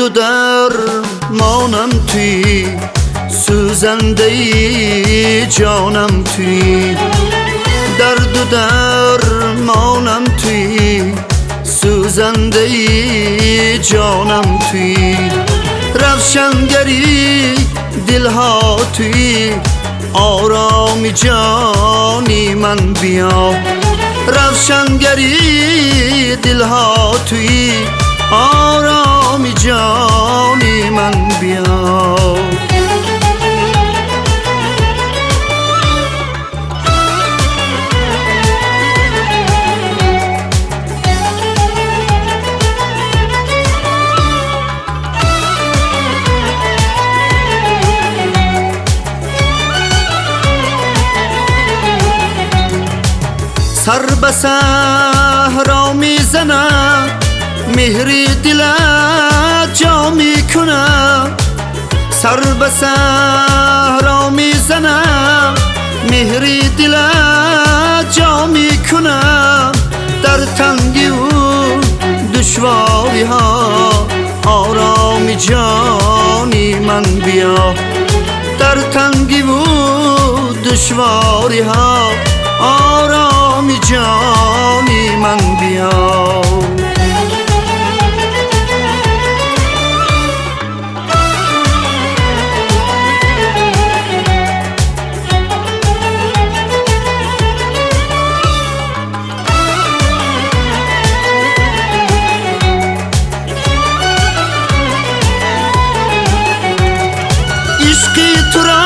درد و درمانم توی، سوزنده ای جانم توی. درد و درمانم توی، سوزنده ای جانم توی. روشنگری دلها توی، آرامی جانی من بیا. روشنگری دلها توی، آرامی جانی من بیا. سر به صحرا میزنم، مهری دلت جا میکنم. سر به صحرا میزنم، مهری دلت جا میکنم. در تنگی و دشواری ها، آرامی جانی من بیا. در تنگی و دشواری ها، آرامی جانی من بیا. عشقی تو را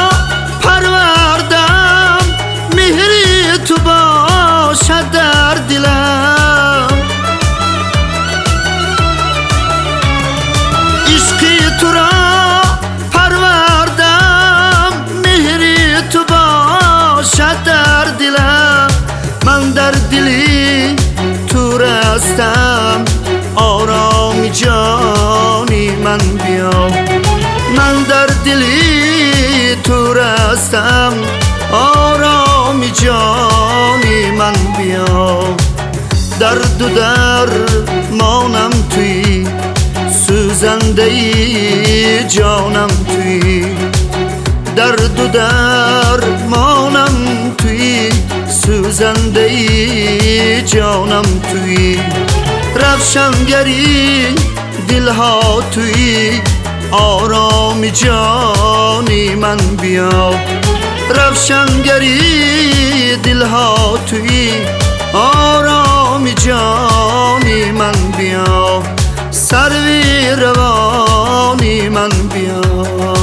پروردم، مهری تو باشد در دلم. عشقی تو را پروردم، مهری تو باشد در دلم. من در دلی تو رستم، آرامی جانی من بیا. من در دلی تو رستم، آرامی جانی من بیا. درد و درمانم توی، سوزنده ای جانم توی. درد و درمانم توی، سوزنده ای جانم توی. روشنگری دلها توی، آرامی جانی من بیا. روشنگری دلها توی، آرامی جانی من بیا. سروی روانی من بیا.